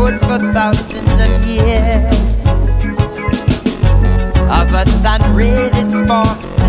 road for thousands of years. Of a sun ray that sparks